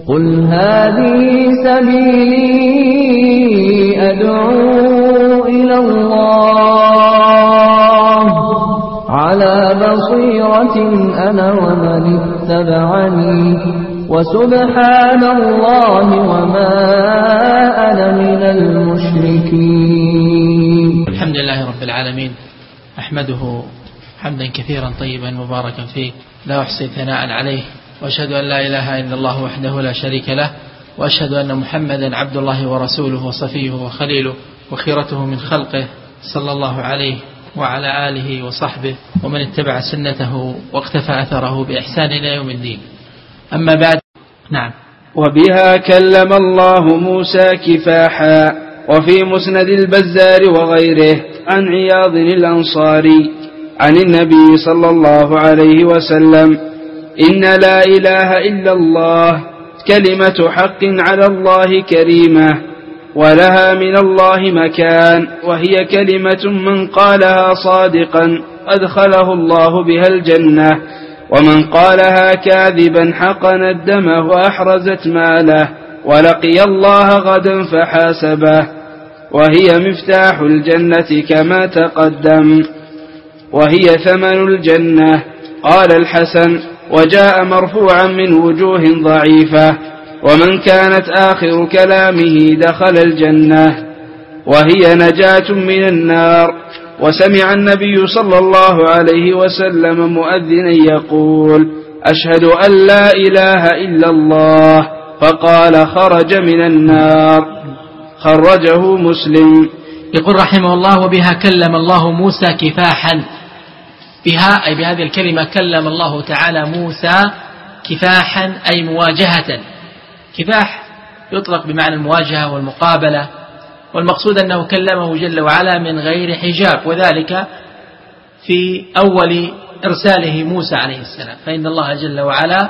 قل هذه سبيلي أدعو إلى الله على بصيرة أنا ومن اتبعني وسبحان الله وما أنا من المشركين. الحمد لله رب العالمين، أحمده حمدا كثيرا طيبا مباركا فيه، لا أحصي ثناء عليه، وأشهد أن لا إله إلا الله وحده لا شريك له، وأشهد أن محمدا عبد الله ورسوله وصفيه وخليله وخيرته من خلقه، صلى الله عليه وعلى آله وصحبه ومن اتبع سنته واقتفى أثره بإحسان إلى يوم الدين. أما بعد. نعم. وبها كلم الله موسى كفاحا. وفي مسند البزار وغيره عن عياض الأنصاري عن النبي صلى الله عليه وسلم: إن لا إله إلا الله كلمة حق على الله كريمة، ولها من الله مكان، وهي كلمة من قالها صادقا أدخله الله بها الجنة، ومن قالها كاذبا حقنت دمه وأحرزت ماله ولقي الله غدا فحاسبه، وهي مفتاح الجنة كما تقدم، وهي ثمن الجنة. قال الحسن: وجاء مرفوعا من وجوه ضعيفة: ومن كانت آخر كلامه دخل الجنة، وهي نجاة من النار. وسمع النبي صلى الله عليه وسلم مؤذنا يقول: أشهد أن لا إله إلا الله، فقال: خرج من النار. خرجه مسلم. يقول رحمه الله: وبها كلم الله موسى كفاحا. بها أي بهذه الكلمة كلم الله تعالى موسى كفاحا أي مواجهة. كفاح يطلق بمعنى المواجهة والمقابلة، والمقصود أنه كلمه جل وعلا من غير حجاب، وذلك في أول إرساله موسى عليه السلام، فإن الله جل وعلا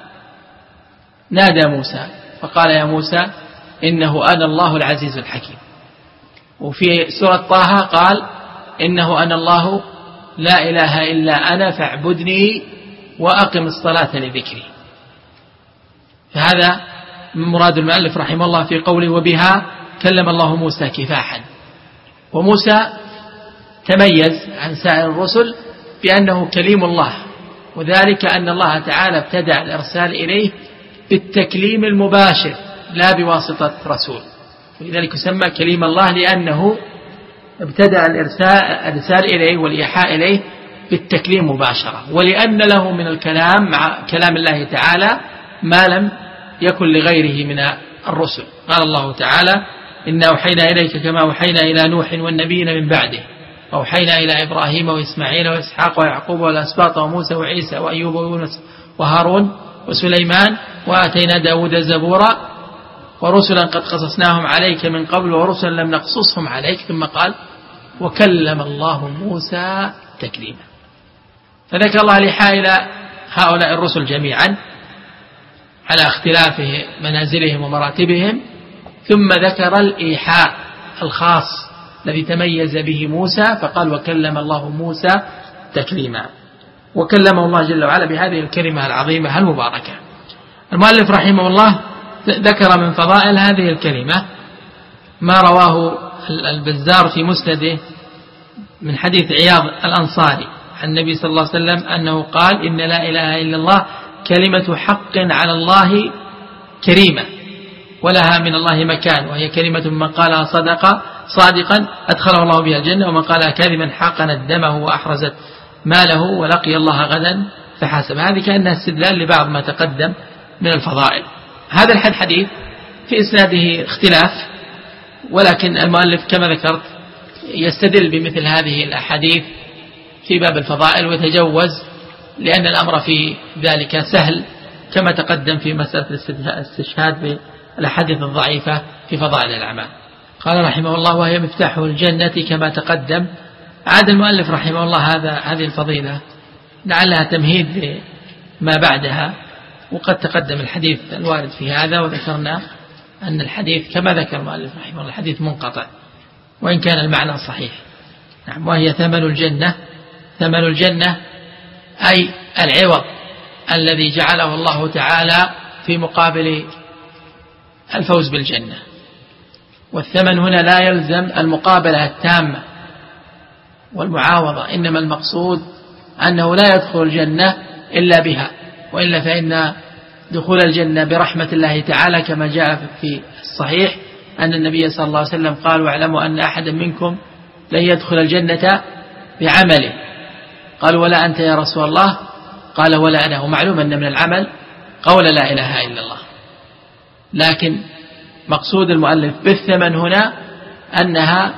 نادى موسى فقال: يا موسى إنه أنا الله العزيز الحكيم. وفي سورة طه قال: إنه أنا الله لا إله إلا أنا فاعبدني وأقم الصلاة لذكري. فهذا مراد المؤلف رحمه الله في قوله: وبها كلم الله موسى كفاحا. وموسى تميز عن سائر الرسل بأنه كليم الله، وذلك أن الله تعالى ابتدأ الإرسال إليه بالتكليم المباشر لا بواسطة رسول، ولذلك يسمى كليم الله لأنه ابتدأ الإرسال إليه والإيحاء إليه بالتكليم مباشرة، ولأن له من الكلام مع كلام الله تعالى ما لم يكن لغيره من الرسل. قال الله تعالى: إنا أوحينا إليك كما أوحينا إلى نوح والنبيين من بعده، أوحينا إلى إبراهيم وإسماعيل وإسحاق ويعقوب والأسباط وموسى وعيسى وأيوب ويونس وهارون وسليمان وآتينا داود زبورا ورسلا قد قصصناهم عليك من قبل ورسلا لم نقصصهم عليك. ثم قال: وكلم الله موسى تكليما. فذكر الله الإيحاء إلى هؤلاء الرسل جميعا على اختلاف منازلهم ومراتبهم، ثم ذكر الإيحاء الخاص الذي تميز به موسى فقال: وكلم الله موسى تكليما. وكلم الله جل وعلا بهذه الكلمة العظيمة المباركة. المؤلف رحمه الله ذكر من فضائل هذه الكلمة ما رواه البزار في مسنده من حديث عياض الأنصاري عن النبي صلى الله عليه وسلم أنه قال: إن لا إله إلا الله كلمة حق على الله كريمة، ولها من الله مكان، وهي كلمة من قالها صادقا أدخله الله بها الجنة، ومن قالها كاذبا حقنت دمه وأحرزت ماله ولقي الله غدا فحاسب. هذه كأنها استدلال لبعض ما تقدم من الفضائل. هذا الحديث في إسناده اختلاف، ولكن المؤلف كما ذكرت يستدل بمثل هذه الأحاديث في باب الفضائل ويتجوز، لأن الأمر في ذلك سهل كما تقدم في مسألة الاستشهاد بالأحاديث الضعيفة في فضائل الأعمال. قال رحمه الله: وهي مفتاح الجنة كما تقدم. عاد المؤلف رحمه الله هذه الفضيلة لعلها تمهيد لما بعدها، وقد تقدم الحديث الوارد في هذا، وذكرنا أن الحديث كما ذكر المؤلف رحمه الله الحديث منقطع وإن كان المعنى صحيح. نعم. وهي ثمن الجنة. ثمن الجنة أي العوض الذي جعله الله تعالى في مقابل الفوز بالجنة. والثمن هنا لا يلزم المقابلة التامة والمعاوضة، إنما المقصود أنه لا يدخل الجنة إلا بها، وإلا فإن دخول الجنة برحمة الله تعالى كما جاء في الصحيح أن النبي صلى الله عليه وسلم قال: واعلموا أن أحدا منكم لن يدخل الجنة بعمله. قالوا: ولا أنت يا رسول الله؟ قال: ولا أنا. ومعلوم أن من العمل قول لا إله إلا الله، لكن مقصود المؤلف بالثمن هنا أنها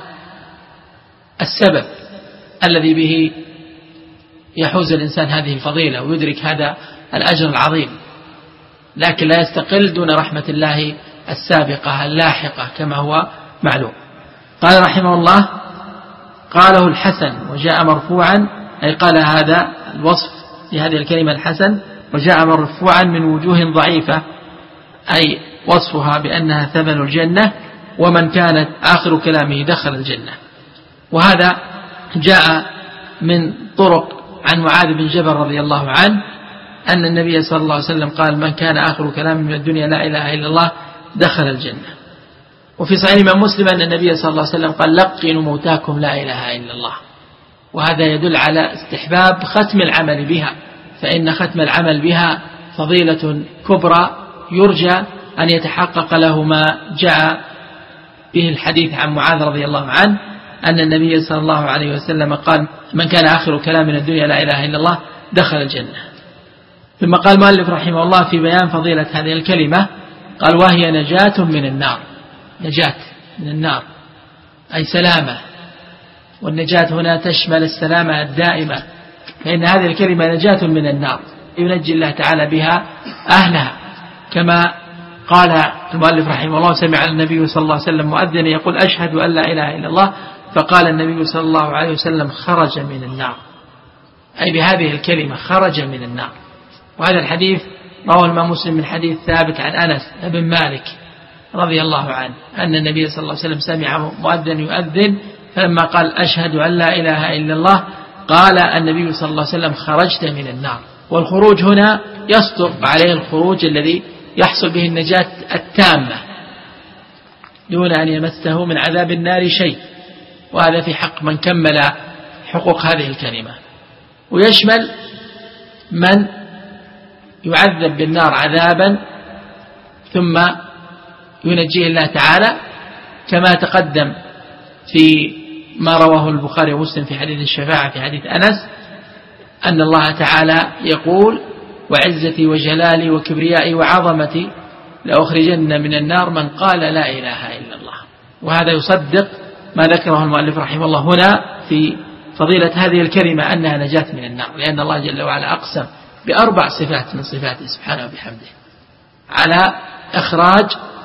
السبب الذي به يحوز الإنسان هذه الفضيلة ويدرك هذا الأجر العظيم، لكن لا يستقل دون رحمة الله السابقة اللاحقة كما هو معلوم. قال رحمه الله: قاله الحسن وجاء مرفوعا، أي قال هذا الوصف لهذه الكلمة الحسن وجاء مرفوعا من وجوه ضعيفة، أي وصفها بأنها ثمن الجنة ومن كانت آخر كلامه دخل الجنة. وهذا جاء من طرق عن معاذ بن جبل رضي الله عنه أن النبي صلى الله عليه وسلم قال: من كان آخر كلامه من الدنيا لا إله إلا الله دخل الجنة. وفي صحيح الإمام مسلم أن النبي صلى الله عليه وسلم قال: لقنوا موتاكم لا إله إلا الله. وهذا يدل على استحباب ختم العمل بها، فإن ختم العمل بها فضيلة كبرى يرجى أن يتحقق له ما جاء به الحديث عن معاذ رضي الله عنه أن النبي صلى الله عليه وسلم قال: من كان آخر كلام من الدنيا لا إله إلا الله دخل الجنة. ثم قال المؤلف رحمه الله في بيان فضيلة هذه الكلمة قال: وهي نجاة من النار. نجاة من النار أي سلامة، والنجاة هنا تشمل السلامة الدائمة، فإن هذه الكلمة نجاة من النار ينجي الله تعالى بها أهلها، كما قال المؤلف رحمه الله: سمع النبي صلى الله عليه وسلم مؤذنا يقول: أشهد أن لا إله إلا الله، فقال النبي صلى الله عليه وسلم: خرج من النار، أي بهذه الكلمة خرج من النار. وهذا الحديث رواه الإمام مسلم من حديث ثابت عن أنس بن مالك رضي الله عنه أن النبي صلى الله عليه وسلم سمع مؤذن يؤذن، فلما قال: أشهد أن لا إله إلا الله، قال النبي صلى الله عليه وسلم: خرجت من النار. والخروج هنا يصدق عليه الخروج الذي يحصل به النجاة التامة دون أن يمسه من عذاب النار شيء، وهذا في حق من كمل حقوق هذه الكلمة. ويشمل من يعذب بالنار عذابا ثم ينجيه الله تعالى، كما تقدم في ما رواه البخاري ومسلم في حديث الشفاعة في حديث أنس أن الله تعالى يقول: وعزتي وجلالي وكبريائي وعظمتي لأخرجن من النار من قال لا إله إلا الله. وهذا يصدق ما ذكره المؤلف رحمه الله هنا في فضيلة هذه الكلمة أنها نجاة من النار، لأن الله جل وعلا أقسم بأربع صفات من صفاته سبحانه وبحمده على إخراج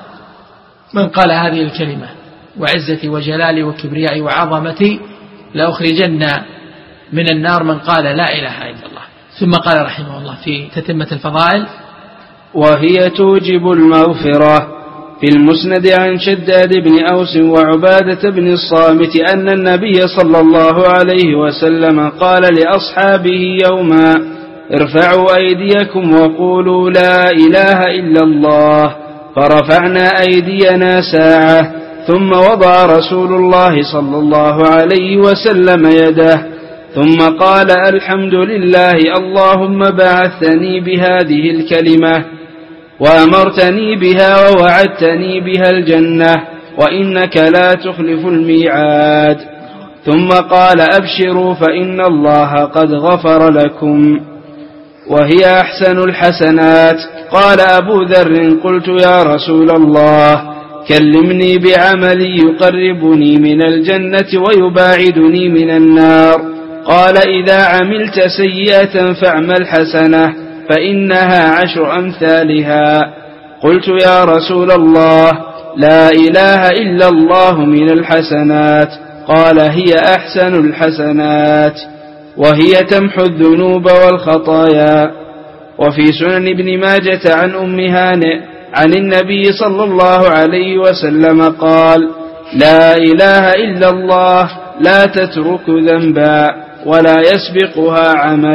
من قال هذه الكلمة: وعزتي وجلالي وكبريائي وعظمتي لأخرجن من النار من قال لا إله إلا الله. ثم قال رحمه الله في تتمة الفضائل: وهي توجب المغفرة. في المسند عن شداد بن أوس وعبادة بن الصامت أن النبي صلى الله عليه وسلم قال لأصحابه يوما: ارفعوا أيديكم وقولوا لا إله إلا الله، فرفعنا أيدينا ساعة، ثم وضع رسول الله صلى الله عليه وسلم يده، ثم قال: الحمد لله اللهم بعثتني بهذه الكلمة وأمرتني بها ووعدتني بها الجنة، وإنك لا تخلف الميعاد. ثم قال: أبشروا فإن الله قد غفر لكم. وهي أحسن الحسنات. قال أبو ذر: قلت يا رسول الله كلمني بعملي يقربني من الجنة ويباعدني من النار. قال: إذا عملت سيئة فاعمل حسنة فإنها 10 أمثالها. قلت يا رسول الله لا إله إلا الله من الحسنات. قال: هي أحسن الحسنات، وهي تمحو الذنوب والخطايا. وفي سنن ابن ماجة عن أم هانئ عن النبي صلى الله عليه وسلم قال: لا إله إلا الله لا تترك ذنبا ولا يسبقها عمل.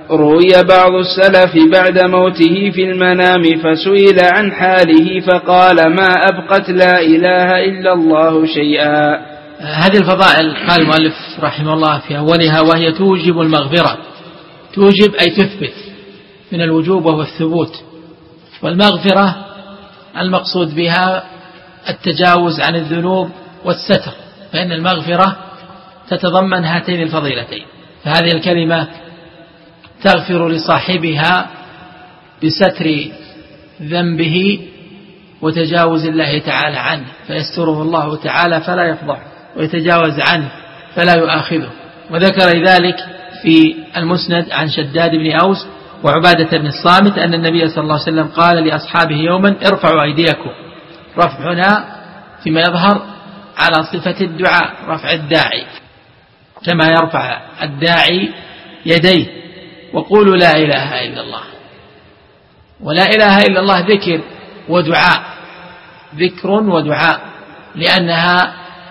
روي بعض السلف بعد موته في المنام فسئل عن حاله فقال ما أبقت لا إله إلا الله شيئا. هذه الفضائل قال المؤلف رحمه الله في أولها وهي توجب المغفرة. توجب أي تثبت من الوجوب وهو الثبوت، والمغفرة المقصود بها التجاوز عن الذنوب والستر، فإن المغفرة تتضمن هاتين الفضيلتين. فهذه الكلمة تغفر لصاحبها بستر ذنبه وتجاوز الله تعالى عنه، فيستره الله تعالى فلا يفضح، ويتجاوز عنه فلا يؤاخذه. وذكر ذلك في المسند عن شداد بن أوس وعبادة بن الصامت أن النبي صلى الله عليه وسلم قال لأصحابه يوما ارفعوا أيديكم. رفع هنا فيما يظهر على صفة الدعاء، رفع الداعي كما يرفع الداعي يديه، وقولوا لا إله إلا الله. ولا إله إلا الله ذكر ودعاء، ذكر ودعاء، لأنها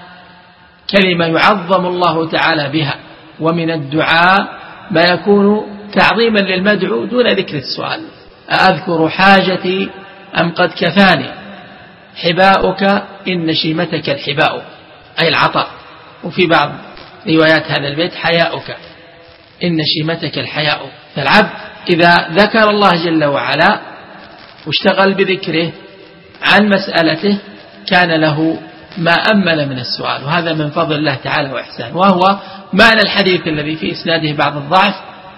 كلمة يعظم الله تعالى بها. ومن الدعاء ما يكون تعظيما للمدعو دون ذكر السؤال. أذكر حاجتي أم قد كفاني حباؤك إن شيمتك الحباء، أي العطاء. وفي بعض روايات هذا البيت حياؤك إن شيمتك الحياء. فالعبد إذا ذكر الله جل وعلا واشتغل بذكره عن مسألته كان له ما أمل من السؤال، وهذا من فضل الله تعالى وإحسانه. وهو معنى الحديث الذي في إسناده بعض الضعف: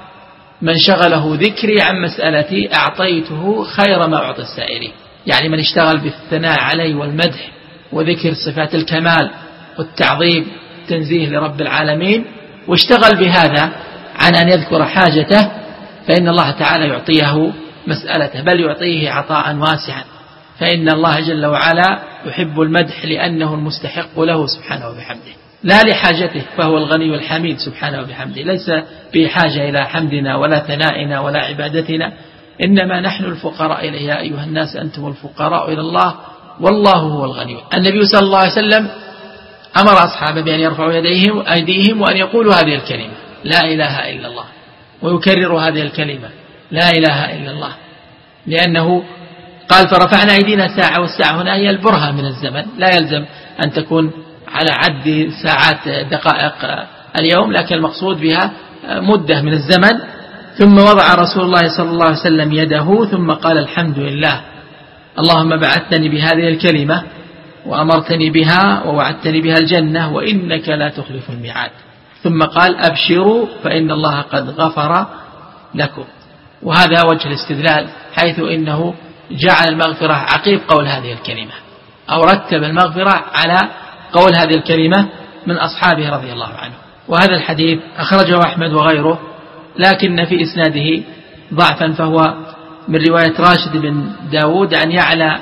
من شغله ذكري عن مسألتي أعطيته خير ما أعطي السائرين. يعني من اشتغل بالثناء علي والمدح وذكر صفات الكمال والتعظيم التنزيه لرب العالمين، واشتغل بهذا عن أن يذكر حاجته، فإن الله تعالى يعطيه مسألته، بل يعطيه عطاء واسعا. فإن الله جل وعلا يحب المدح لأنه المستحق له سبحانه وبحمده، لا لحاجته، فهو الغني الحميد سبحانه وبحمده، ليس بحاجة إلى حمدنا ولا ثنائنا ولا عبادتنا، إنما نحن الفقراء إليه. يا أيها الناس أنتم الفقراء إلى الله والله هو الغني. النبي صلى الله عليه وسلم أمر أصحابه بأن يرفعوا أيديهم وأن يقولوا هذه الكلمة لا إله إلا الله، ويكرروا هذه الكلمة لا إله إلا الله، لأنه قال فرفعنا أيدينا ساعة، والساعة هنا هي البرهة من الزمن، لا يلزم أن تكون على عد ساعات دقائق اليوم، لكن المقصود بها مدة من الزمن. ثم وضع رسول الله صلى الله عليه وسلم يده ثم قال الحمد لله اللهم بعثتني بهذه الكلمة وأمرتني بها ووعدتني بها الجنة وإنك لا تخلف الميعاد. ثم قال أبشروا فإن الله قد غفر لكم. وهذا وجه الاستدلال، حيث إنه جعل المغفرة عقيب قول هذه الكلمة، أو رتب المغفرة على قول هذه الكلمة من أصحابه رضي الله عنه. وهذا الحديث أخرجه أحمد وغيره، لكن في إسناده ضعفا، فهو من رواية راشد بن داود عن يعلى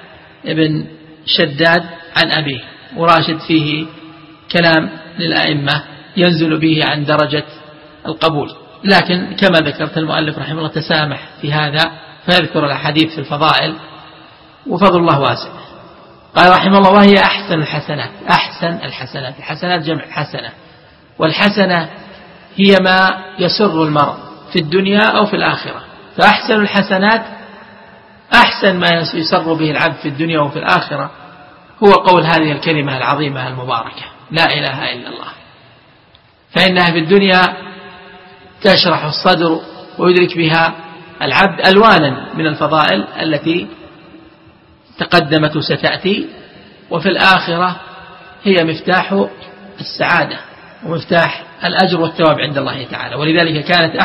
بن شداد عن أبيه، وراشد فيه كلام للأئمة ينزل به عن درجة القبول، لكن كما ذكرت المؤلف رحمه الله تسامح في هذا، فيذكر الأحاديث في الفضائل، وفضل الله واسع. قال رحمه الله وهي أحسن الحسنات. أحسن الحسنات، الحسنات جمع حسنة، والحسنة هي ما يسر المرء في الدنيا أو في الآخرة. فأحسن الحسنات أحسن ما يسر به العبد في الدنيا وفي الآخرة هو قول هذه الكلمة العظيمة المباركة لا إله إلا الله، فإنها في الدنيا تشرح الصدر ويدرك بها العبد ألوانا من الفضائل التي تقدمت وستأتي، وفي الآخرة هي مفتاح السعادة ومفتاح الأجر والثواب عند الله تعالى. ولذلك كانت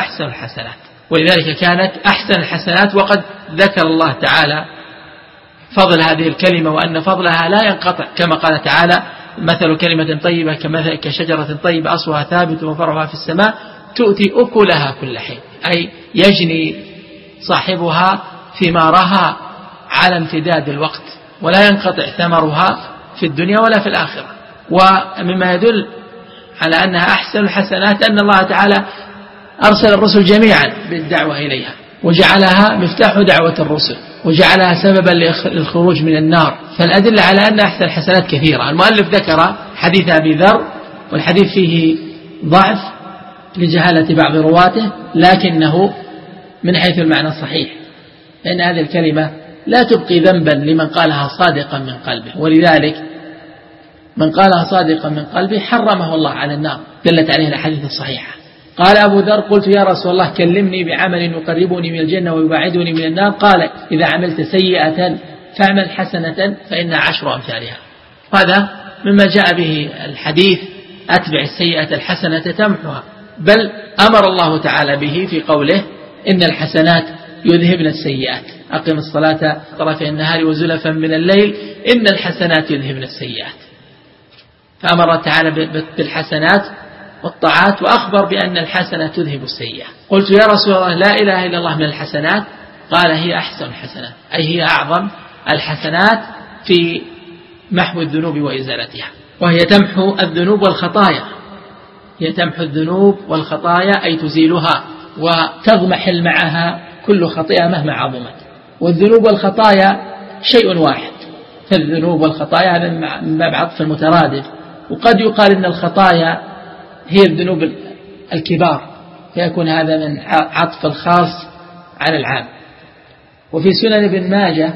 أحسن الحسنات. وقد ذكر الله تعالى فضل هذه الكلمة وأن فضلها لا ينقطع، كما قال تعالى مثل كلمة طيبة كشجرة طيبة أصلها ثابت وفرعها في السماء تؤتي أكلها كل حين، أي يجني صاحبها ثمارها على امتداد الوقت، ولا ينقطع ثمرها في الدنيا ولا في الآخرة. ومما يدل على أنها أحسن الحسنات أن الله تعالى أرسل الرسل جميعا بالدعوة إليها، وجعلها مفتاح دعوة الرسل، وجعلها سببا للخروج من النار. فالأدلة على أن أحسن الحسنات كثيرة. المؤلف ذكر حديث أبي ذر، والحديث فيه ضعف، لجهالة بعض رواته، لكنه من حيث المعنى صحيح، لأن هذه الكلمة لا تبقي ذنبا لمن قالها صادقا من قلبه، ولذلك من قالها صادقا من قلبه حرمه الله على النار، دلت عليه الأحاديث الصحيحة. قال أبو ذر: قلت يا رسول الله كلمني بعمل يقربني من الجنة ويبعدني من النار. قال: إذا عملت سيئة فاعمل حسنة فإنها 10 أمثالها. هذا مما جاء به الحديث: أتبع السيئة الحسنة تمحها، بل أمر الله تعالى به في قوله: إن الحسنات يذهبن السيئات، أقم الصلاة طرفي النهار وزلفا من الليل إن الحسنات يذهبن السيئات. فأمر تعالى بالحسنات والطاعات، وأخبر بأن الحسنة تذهب السيئة. قلت يا رسول الله لا إله إلا الله من الحسنات. قال: هي أحسن الحسنات، أي هي أعظم الحسنات في محو الذنوب وإزالتها، وهي تمحو الذنوب والخطايا. هي تمحو الذنوب والخطايا أي تزيلها وتضمحل معها كل خطيئة مهما عظمت. والذنوب والخطايا شيء واحد، فالذنوب والخطايا هذا من باب عطف المترادف. وقد يقال إن الخطايا هي الذنوب الكبار، فيكون هذا من عطف الخاص على العام. وفي سنن ابن ماجه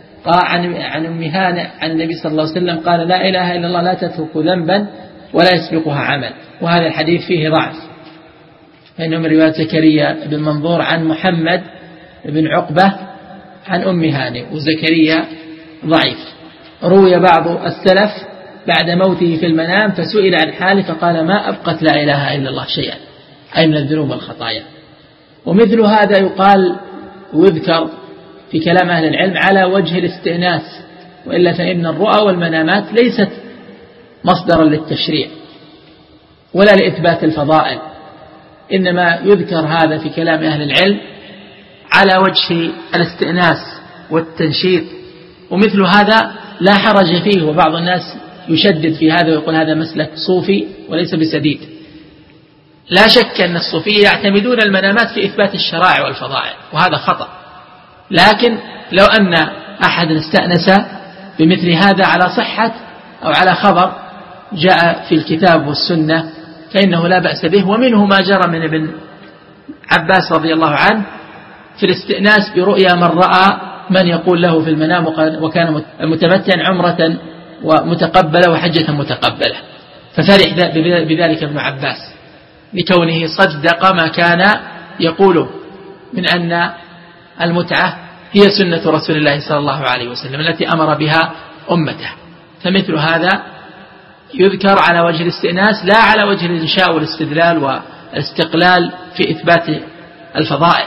عن أم هانئ عن النبي صلى الله عليه وسلم قال: لا إله إلا الله لا تترك ذنبا ولا يسبقها عمل. وهذا الحديث فيه ضعف، فإنه من رواية زكريا بن منظور عن محمد بن عقبة عن أم هانئ، وزكريا ضعيف. روي بعض السلف بعد موته في المنام فسئل عن حاله فقال: ما أبقت لا إله إلا الله شيئا، أي من الذنوب والخطايا. ومثل هذا يقال ويذكر في كلام أهل العلم على وجه الاستئناس، وإلا فإن الرؤى والمنامات ليست مصدرا للتشريع ولا لإثبات الفضائل، إنما يذكر هذا في كلام أهل العلم على وجه الاستئناس والتنشيط، ومثل هذا لا حرج فيه. وبعض الناس يشدد في هذا ويقول هذا مسلك صوفي وليس بسديد. لا شك أن الصوفية يعتمدون المنامات في إثبات الشرائع والفضائل، وهذا خطأ. لكن لو أن أحد استأنس بمثل هذا على صحة أو على خبر جاء في الكتاب والسنة فإنه لا بأس به. ومنه ما جرى من ابن عباس رضي الله عنه في الاستئناس برؤيا من رأى من يقول له في المنام وكان متمتعا عمرة ومتقبلة وحجة متقبلة، ففرح بذلك ابن عباس لكونه صدق ما كان يقوله من أن المتعة هي سنة رسول الله صلى الله عليه وسلم التي أمر بها أمته. فمثل هذا يذكر على وجه الاستئناس لا على وجه الإنشاء والاستدلال والاستقلال في إثبات الفضائل.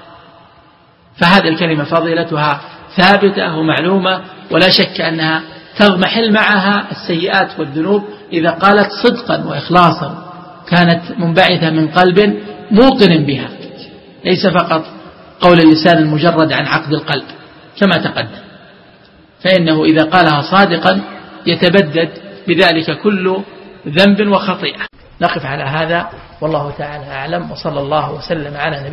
فهذه الكلمة فضيلتها ثابتة ومعلومة، ولا شك أنها تضمحل معها السيئات والذنوب إذا قالت صدقا وإخلاصا، كانت منبعثة من قلب موقن بها، ليس فقط قول اللسان المجرد عن عقد القلب كما تقدم. فإنه إذا قالها صادقا يتبدد بذلك كل ذنب وخطيئة. نقف على هذا والله تعالى أعلم، وصلى الله وسلم على نبينا